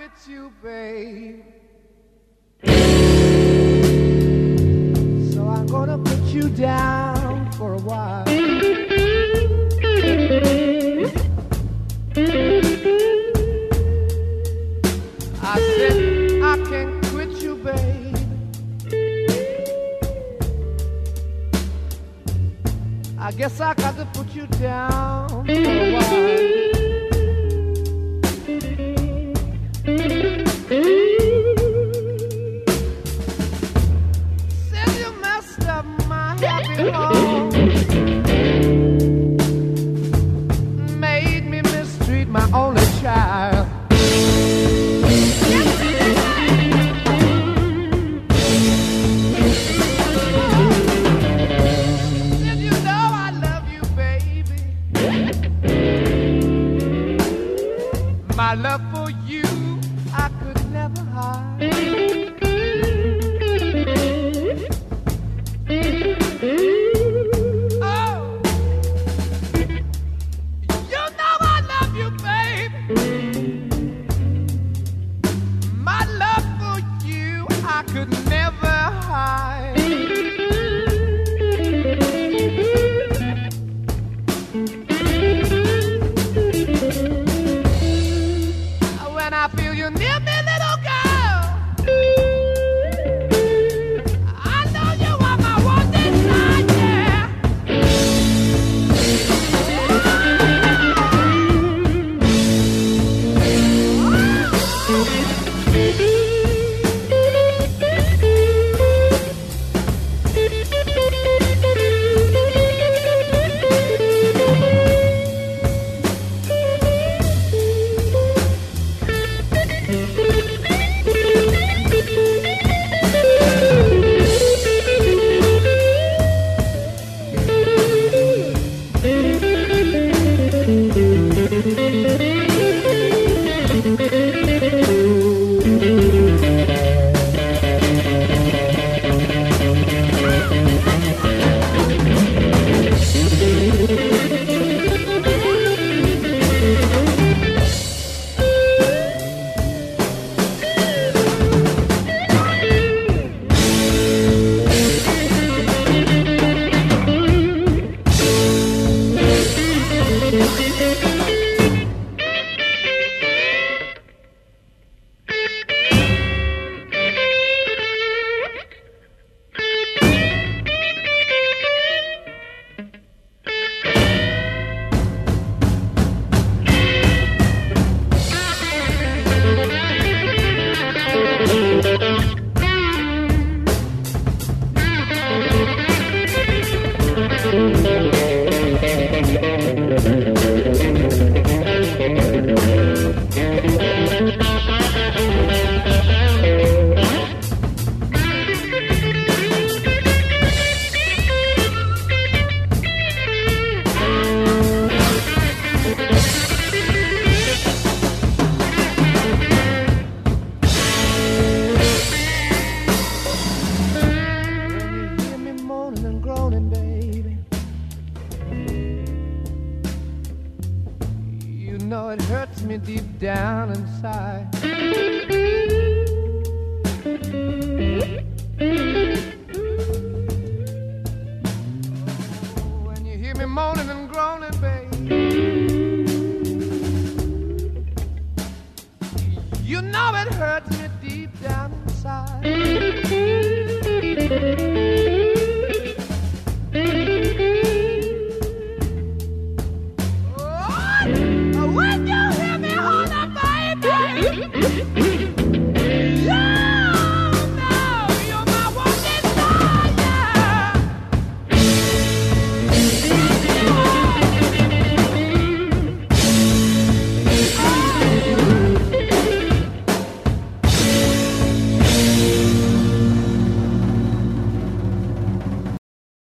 quit you, babe. So I'm gonna put you down for a while. I said I can't quit you, babe. I guess I got to put you down for a while. Said you messed up my happy home, made me mistreat my only child. My love for you, I could never hide. Oh, you know I love you, baby. My love for you, I could never hide. When I feel you near me, little girl, I know you are my one desire, yeah. It hurts me deep down inside. Oh, when you hear me moaning and groaning, babe, you know it hurts me deep down inside. When you hear me holler, baby,